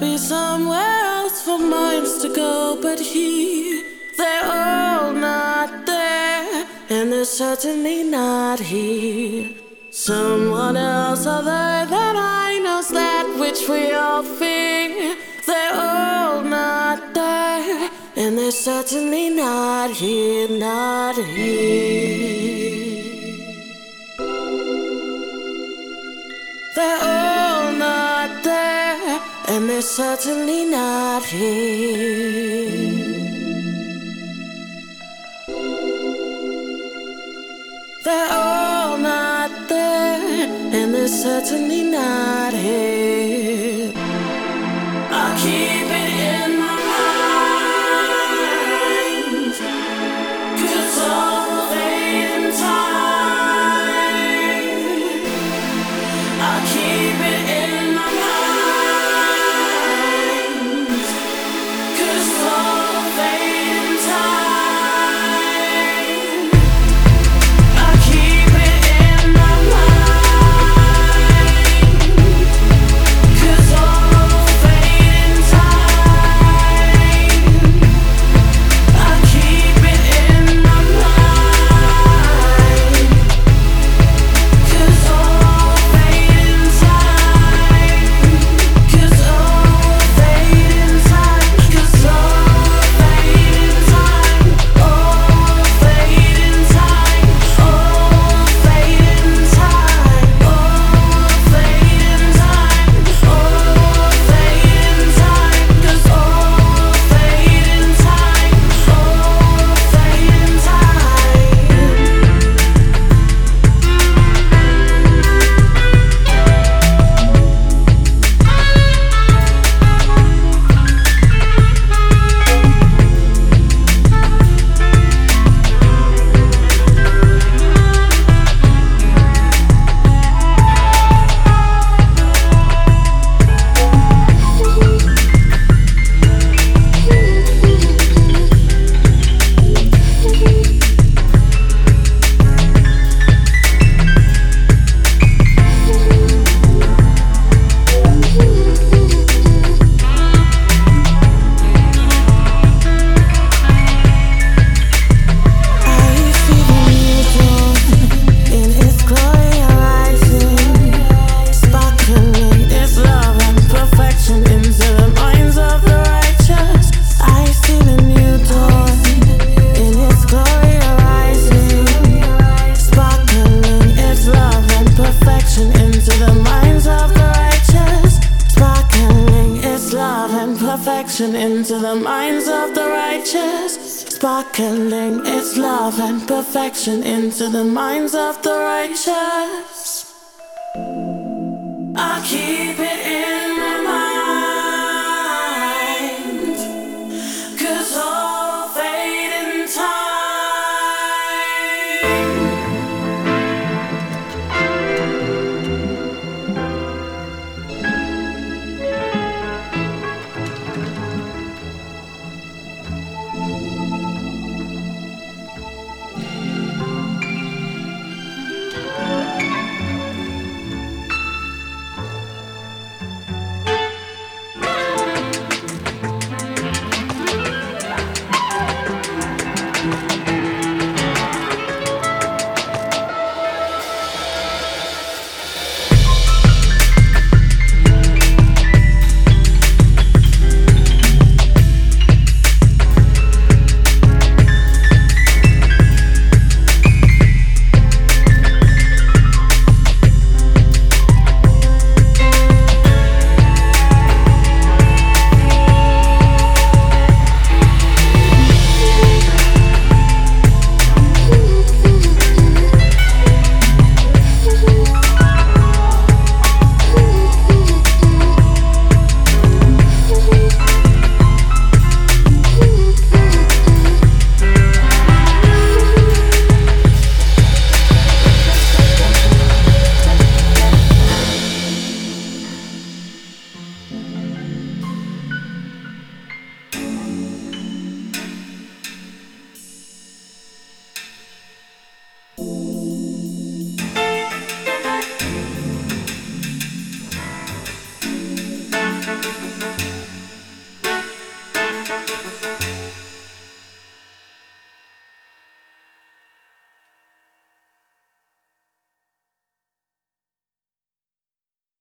be somewhere else for minds to go, but here they're all not there, and they're certainly not here. Someone else other than I knows that which we all fear. They're all not there, and they're certainly not here, not here. They're all not there, and they're certainly not here. They're all not there, and they're certainly not here. I'll keep it in my mind, 'cause all will fade in time. I'll keep it in my mind, 'cause all will fade in time. I'll keep it in my mind, 'cause all will fade in time. I'll keep it in my mind, 'cause all will fade in time. 'Cause all will fade in time. 'Cause all will fade in time. All will fade in time. All will fade in time. All will fade in time. All will fade in time. 'Cause all will fade in time. All will fade in into the minds of the righteous, sparkling its love and perfection into the minds of the righteous. I'll keep it